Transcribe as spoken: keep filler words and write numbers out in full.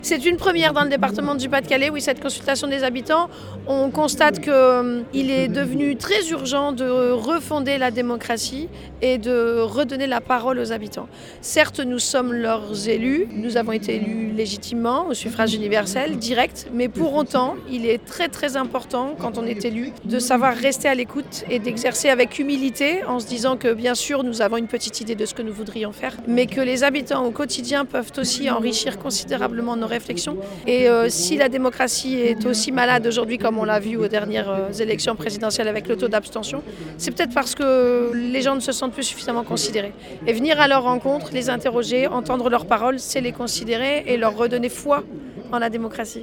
C'est une première dans le département du Pas-de-Calais, oui, cette consultation des habitants. On constate qu'il est devenu très urgent de refonder la démocratie et de redonner la parole aux habitants. Certes, nous sommes leurs élus, nous avons été élus légitimement au suffrage universel, direct, mais pour autant, il est très très important quand on est élu de savoir rester à l'écoute et d'exercer avec humilité en se disant que bien sûr nous avons une petite idée de ce que nous voudrions faire, mais que les habitants au quotidien peuvent aussi enrichir considérablement nos réflexions. Et euh, si la démocratie est aussi malade aujourd'hui comme on l'a vu aux dernières euh, élections présidentielles avec le taux d'abstention, c'est peut-être parce que les gens ne se sentent plus suffisamment considérés. Et venir à leur rencontre, les interroger, entendre leurs paroles, c'est les considérer et leur redonner foi en la démocratie.